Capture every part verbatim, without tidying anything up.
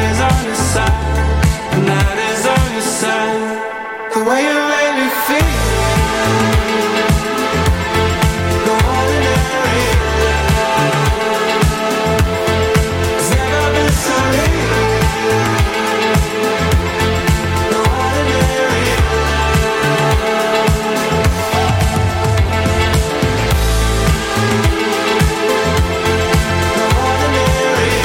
is on your side, and that is on your side. The way you make me feel, the ordinary has never been so real. The ordinary, the ordinary.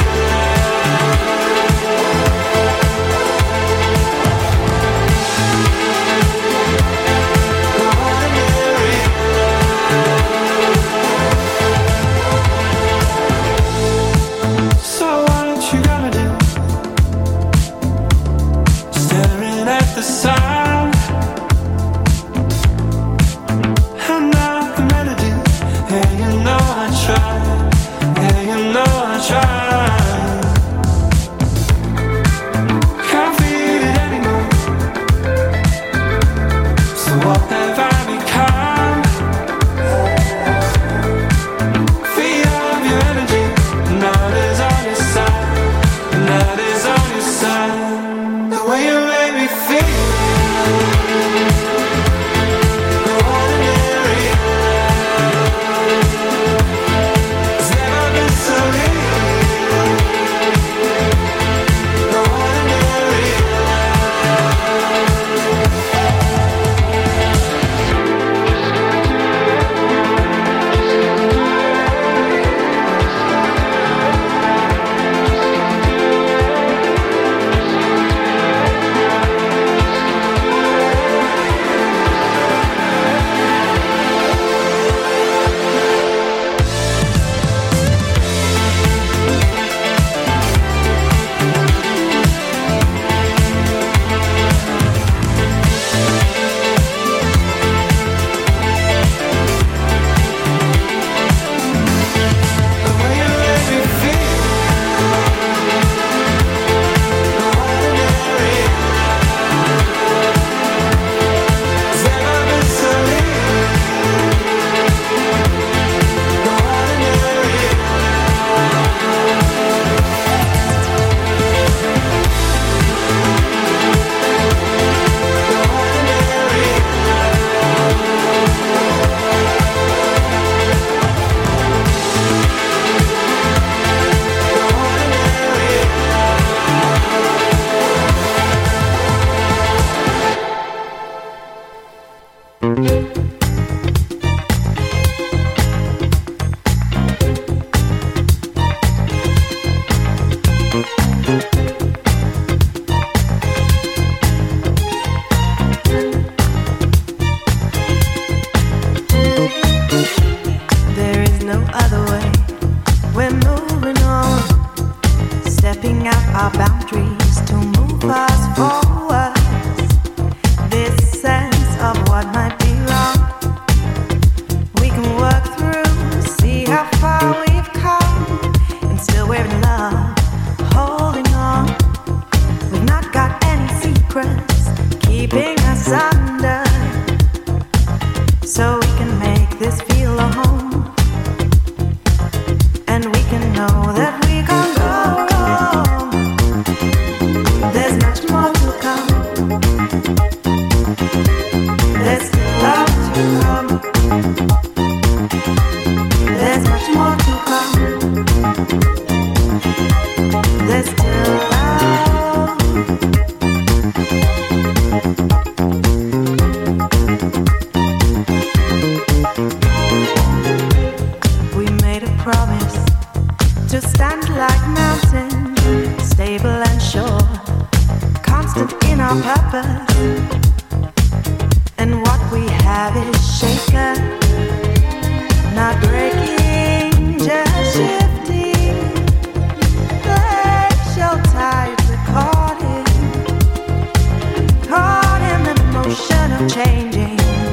So what you gonna do? Staring at the sun, and not the melody. Yeah, you know I tried. Yeah, you know I tried. Can't feel it anymore. So what have I become? Feel of your energy, and that is on your side, and that is on your side. The way you make me feel, the ordinary has never been so real. The ordinary. The way you make me feel, the ordinary has never been so real. The ordinary. There is no other way. We're moving on, stepping out our boundaries to move us forward. This sense of what might be wrong, we can work through, see how far we've come, and still we're in love, holding on. We've not got any secrets keeping us under, so we can make this feel a home, and we can know that we can go. There's much more to come. There's still love to come. There's much more to come. There's still love. We made a promise to stand like mountains, stable and sure, constant in our purpose. And what we have is shaken, not breaking, just shifting. Glacial tides recording, caught in the motion of changing,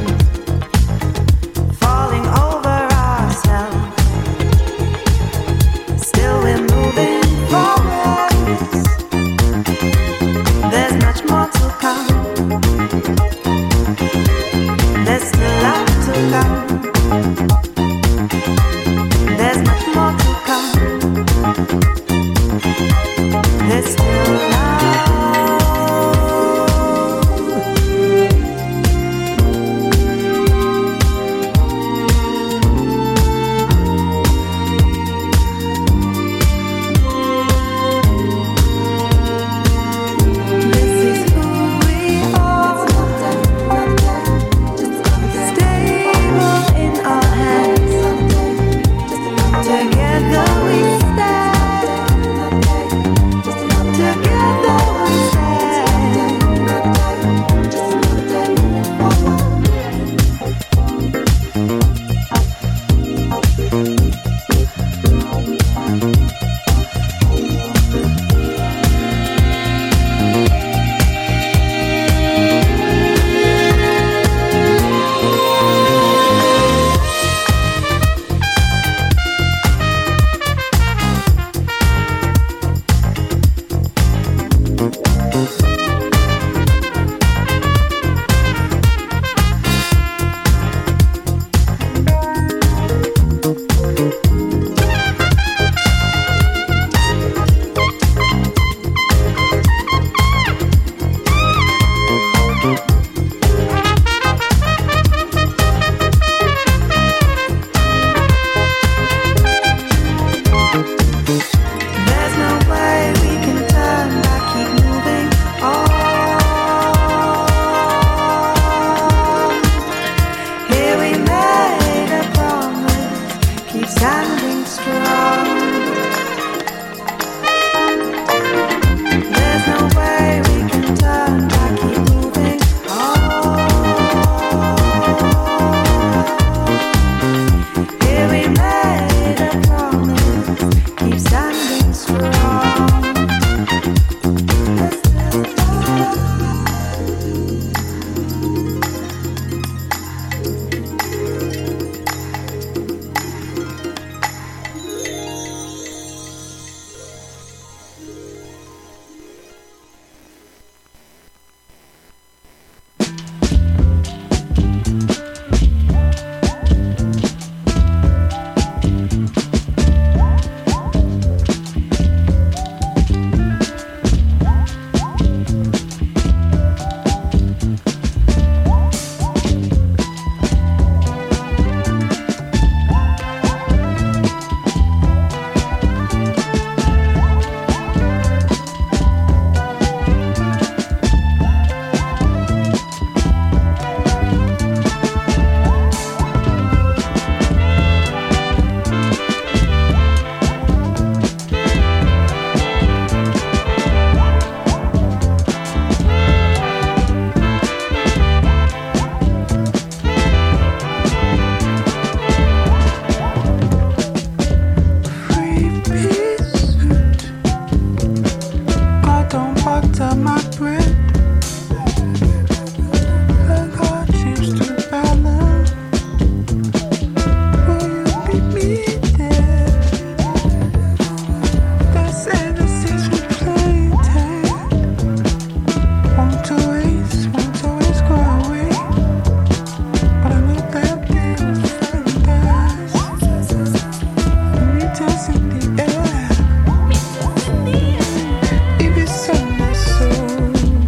falling over ourselves. Still we're moving forward. There's much more to come. fucked up my breath. The God seems to balance. Will you meet me there? They say the seas will play tag. Won't always, won't always go away. But I know that day will find us. Meet us in the air. If it's on my soul.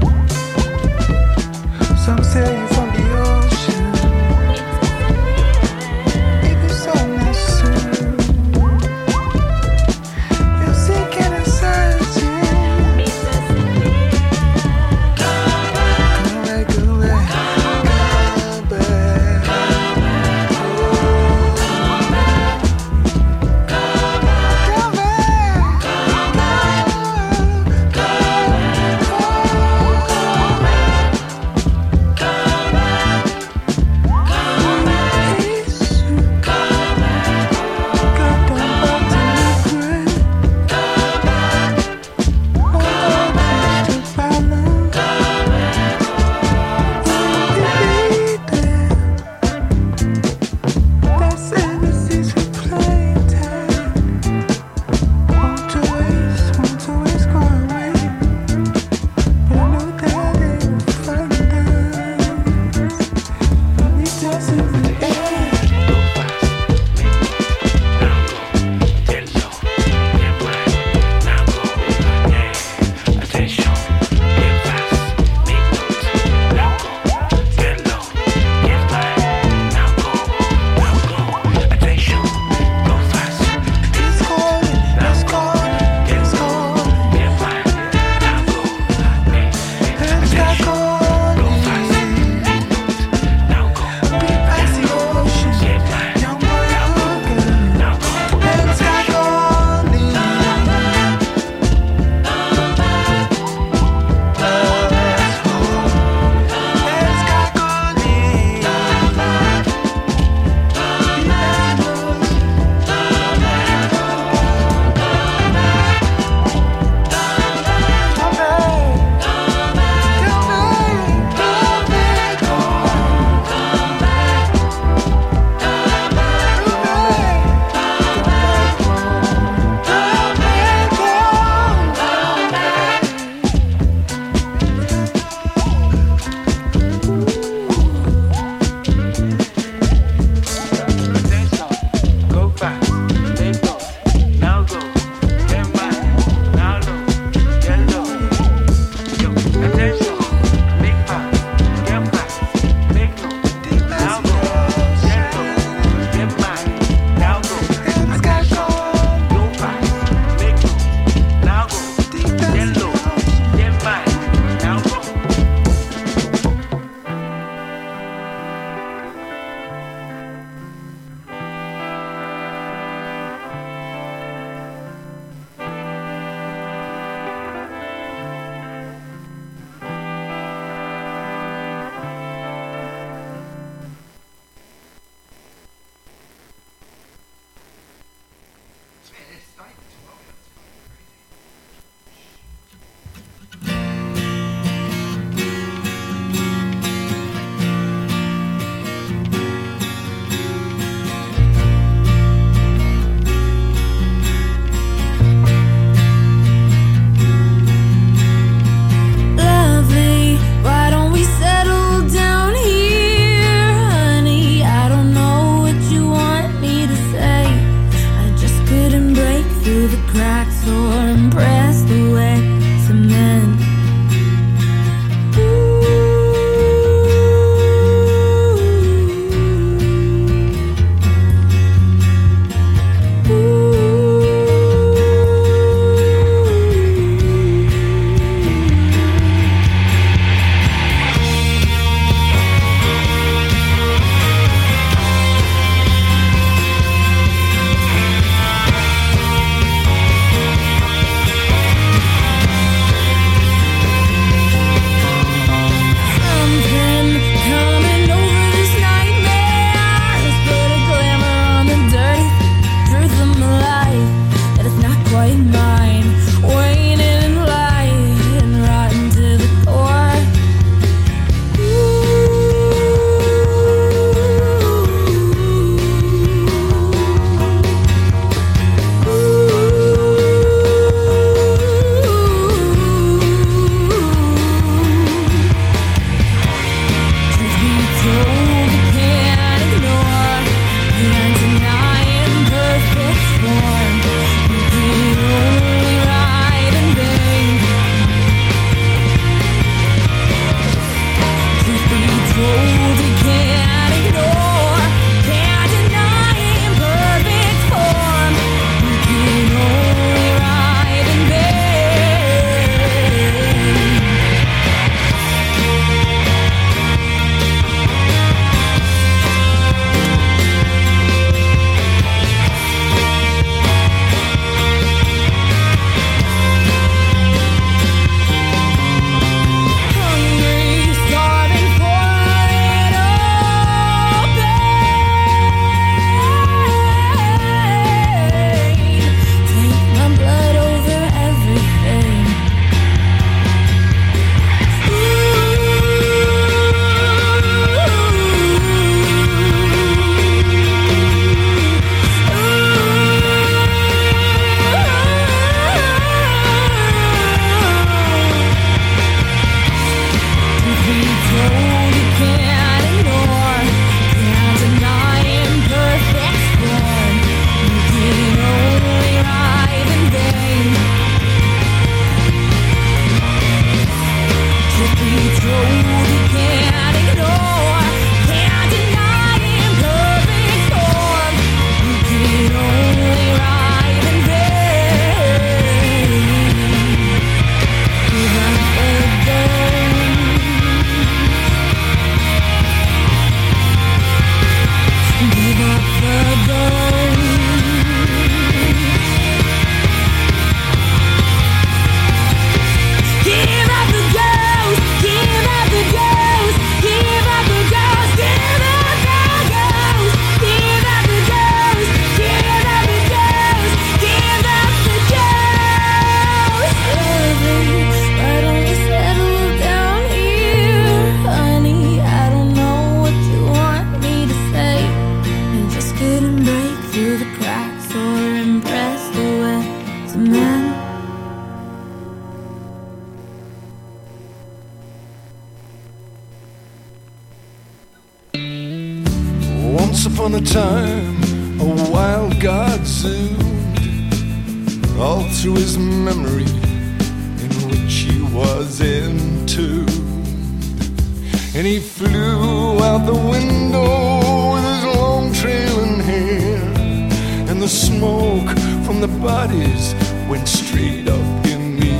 Once upon a time, a wild god zoomed all through his memory, in which he was entombed. And he flew out the window with his long trailing hair, and the smoke from the bodies went straight up in the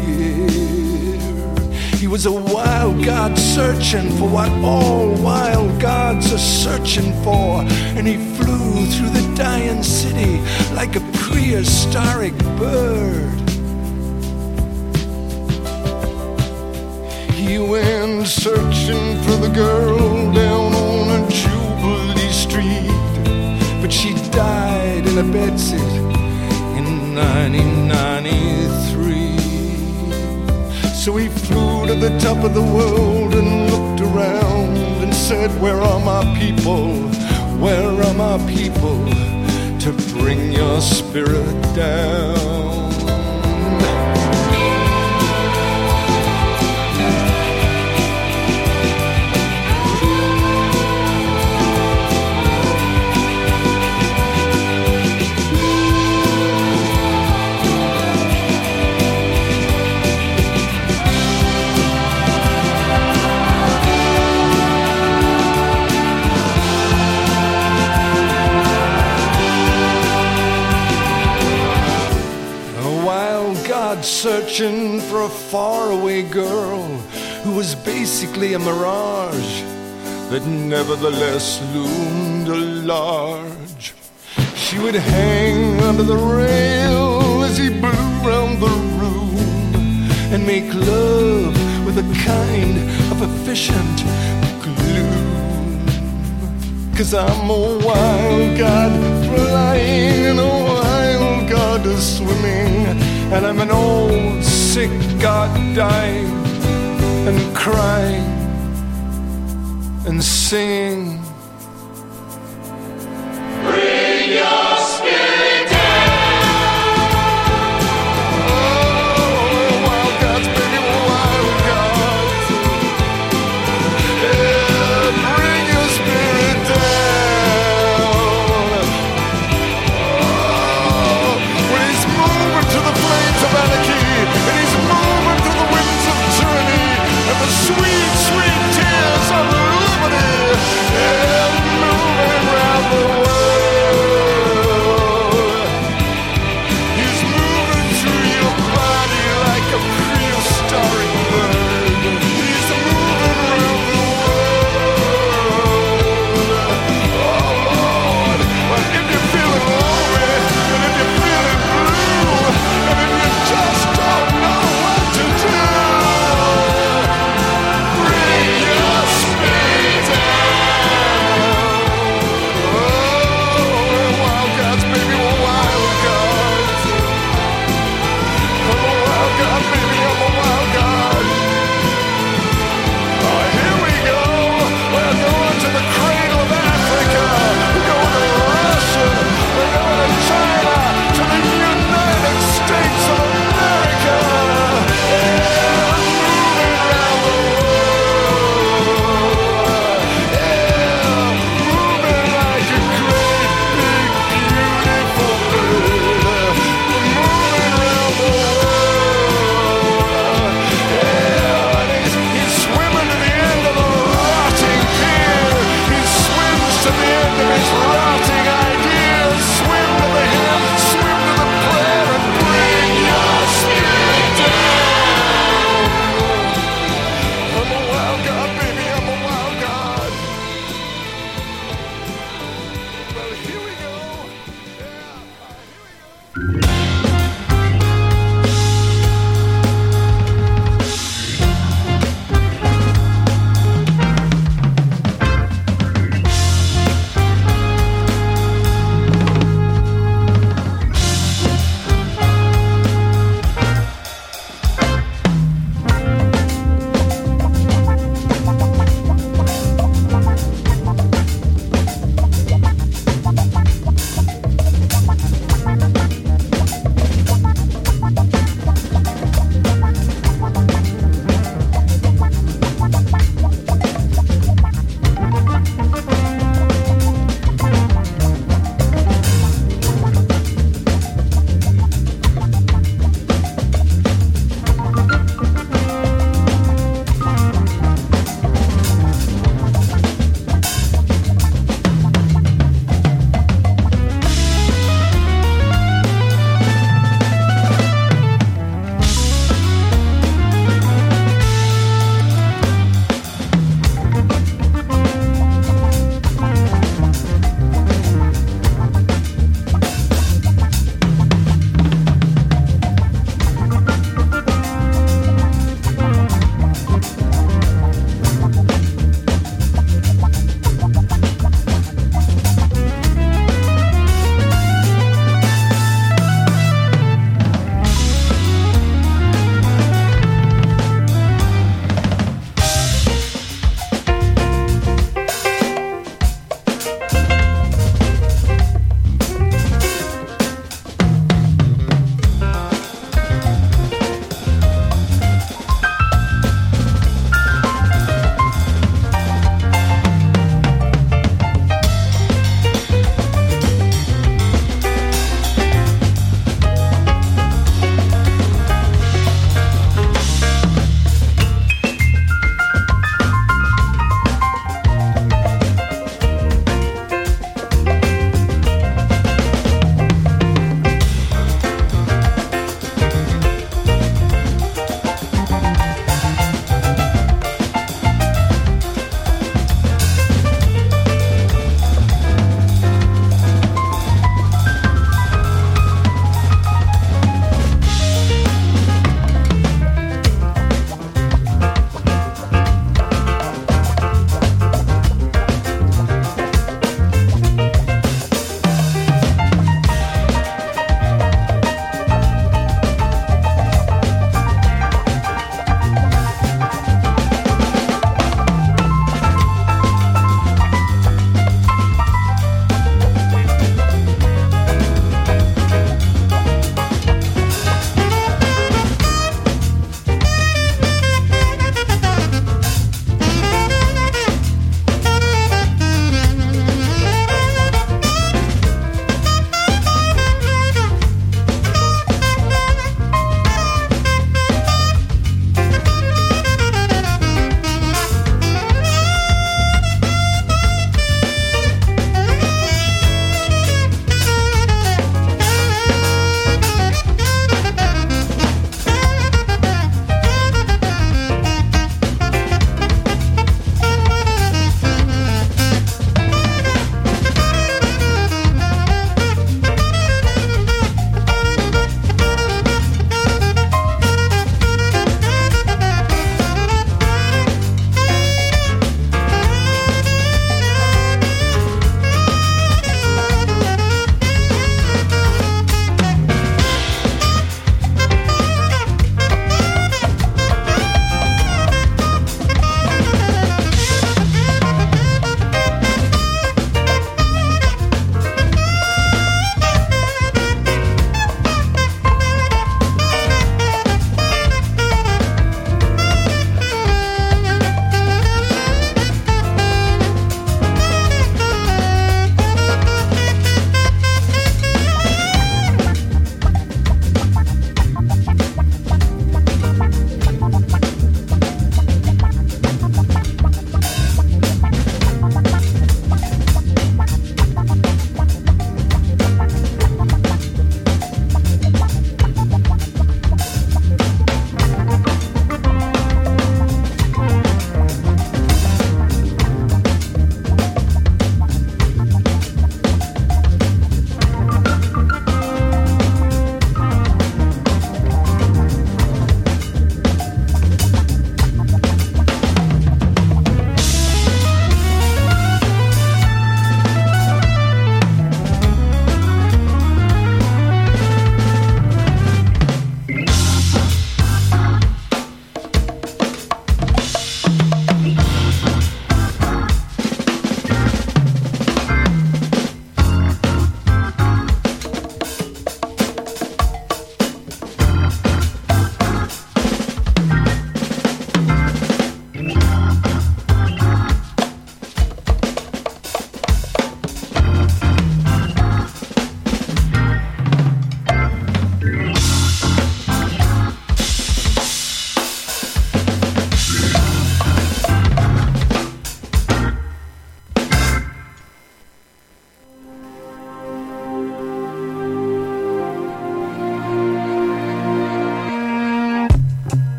air. He was a wild god searching for what all wild gods are searching for, and he flew through the dying city like a prehistoric bird. He went searching for the girl down on a Jubilee Street, but she died in a bedsit in nineteen ninety-three. So he flew to the top of the world and looked around and said, where are my people? Where are my people to bring your spirit down? Searching for a faraway girl who was basically a mirage that nevertheless loomed large. She would hang under the rail as he blew round the room and make love with a kind of efficient gloom. 'Cause I'm a wild god flying and a wild god swimming, and I'm an old sick god dying and crying and singing. Bring your spirit down. Oh, wild gods, baby, wild gods. Yeah, bring your spirit down. Oh, when he's moving to the flames of anarchy, and he's moving to the winds of tyranny, and the sweet, sweet tears of liberty. Yeah.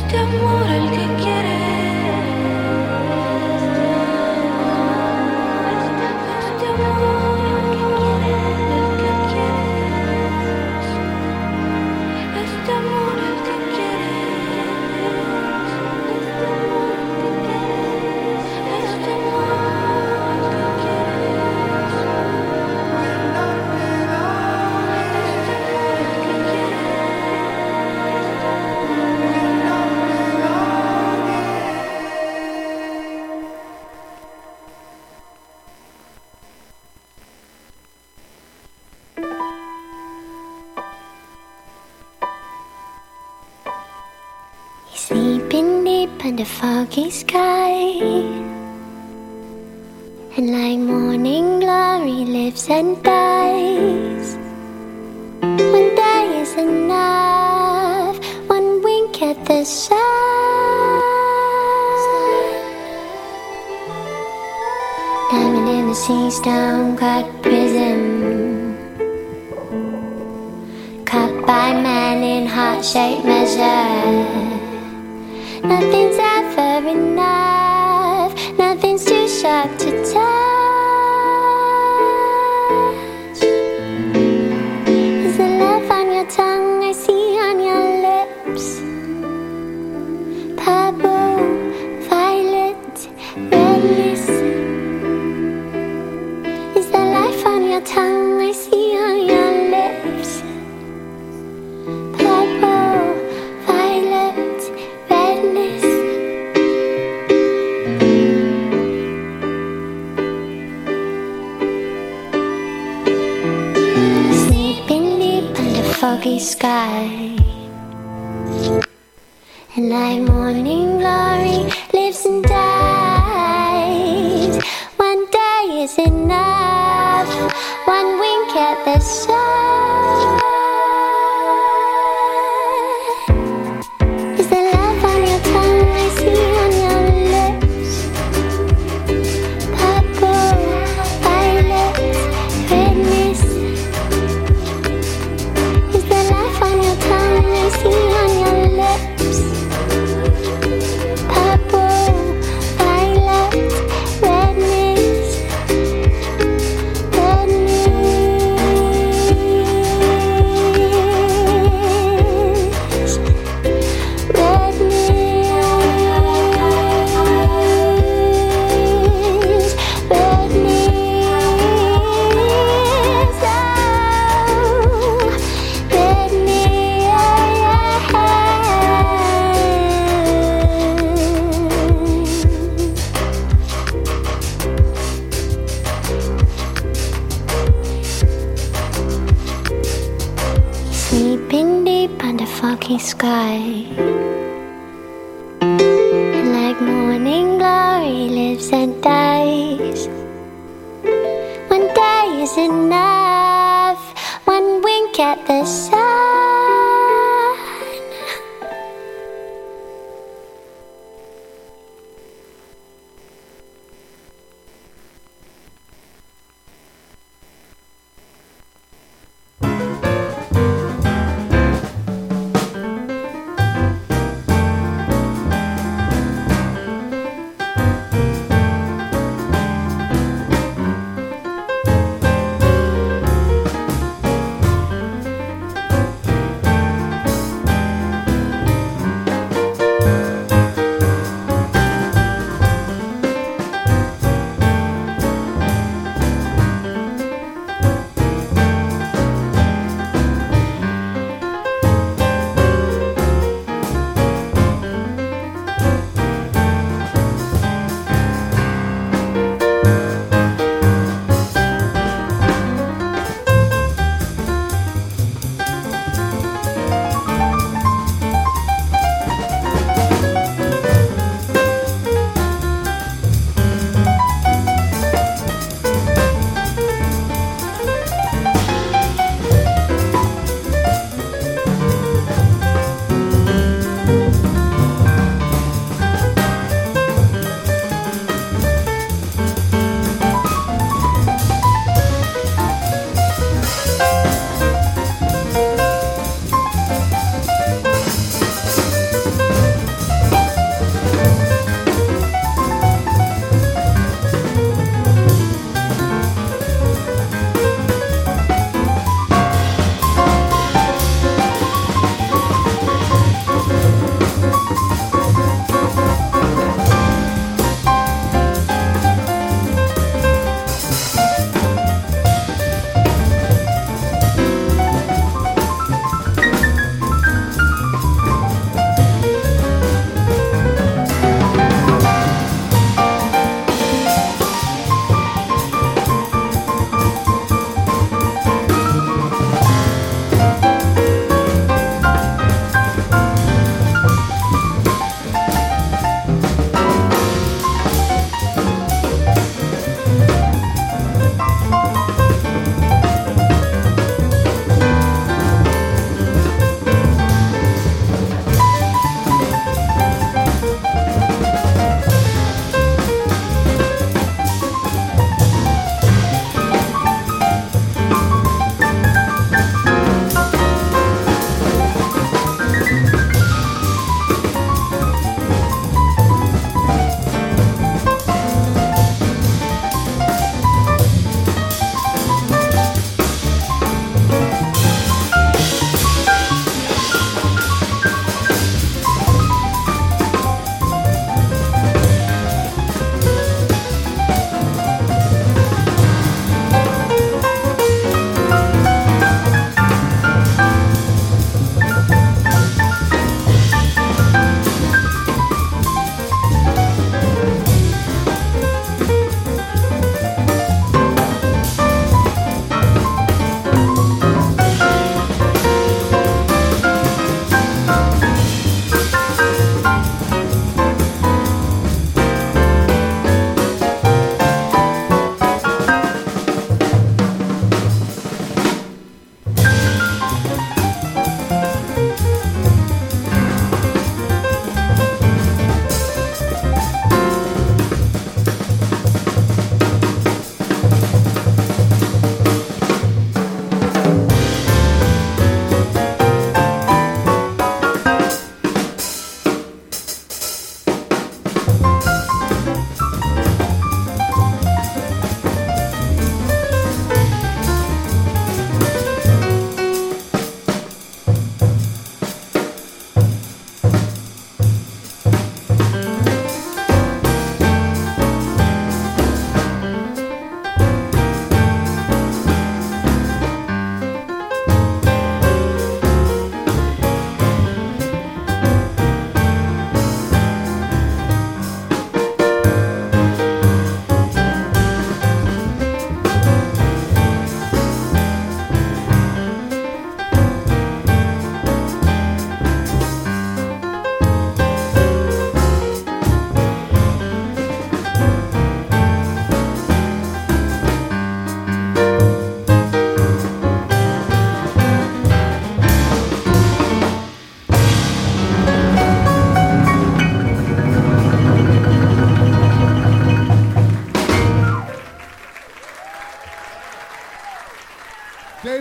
Sleeping deep under foggy sky, and like morning glory lives and dies. One day is enough, one wink at the sun. Diamond in the sea, stone cut prism, cut by man in heart-shaped measure. Nothing's ever enough, nothing's too sharp to touch. Is the love on your tongue I see on your lips? Purple, violet, redness. Is the life on your tongue I see on your lips? Purple, violet, redness. Sleeping deep under foggy sky, and like morning glory lives and dies. One day is enough, one wink at the sun. Is the love on your tongue I see on your lips? Purple, violet, redness. Is the life on your tongue I see on your lips? Purple, violet, redness, redness, sleeping deep under foggy sky, and like morning glory lives and dies. One day is enough, one wink at the sun.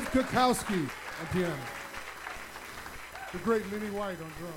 Kukowski on piano. The great Lenny White on drums.